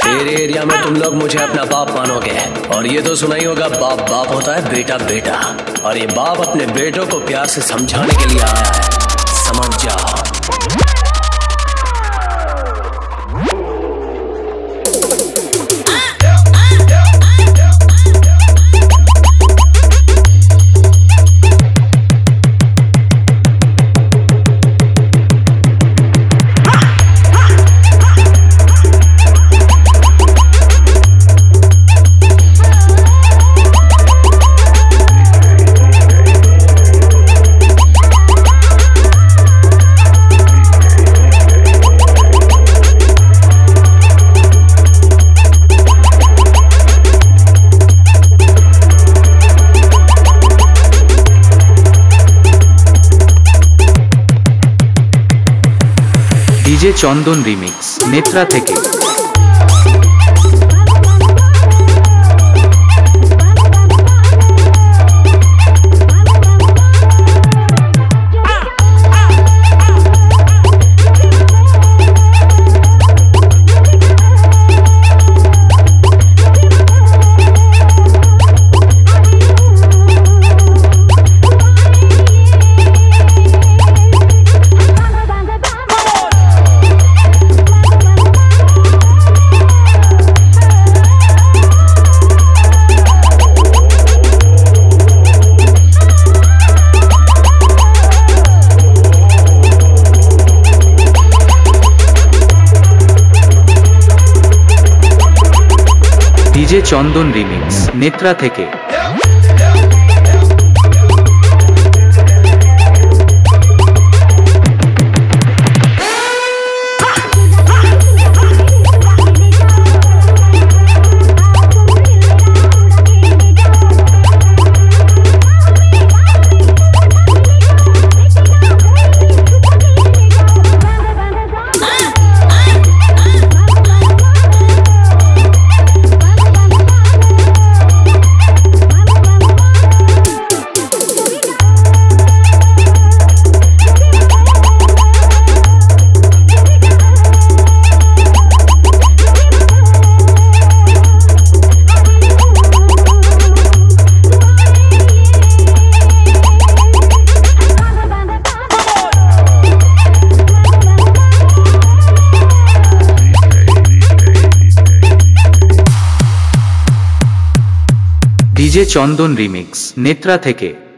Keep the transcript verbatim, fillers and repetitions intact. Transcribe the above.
मेरे एरिया में तुम लोग मुझे अपना बाप मानोगे, और ये तो सुना ही होगा, बाप बाप होता है, बेटा बेटा। और ये बाप अपने बेटों को प्यार से समझाने के लिए आया है, समझ जाओ। ডিজে চন্দন রিমিক্স নেত্রা থেকে। ডিজে চন্দন রিমিক্স নেত্রা থেকে। ডিজে চন্দন রিমিক্স নেত্রা থেকে।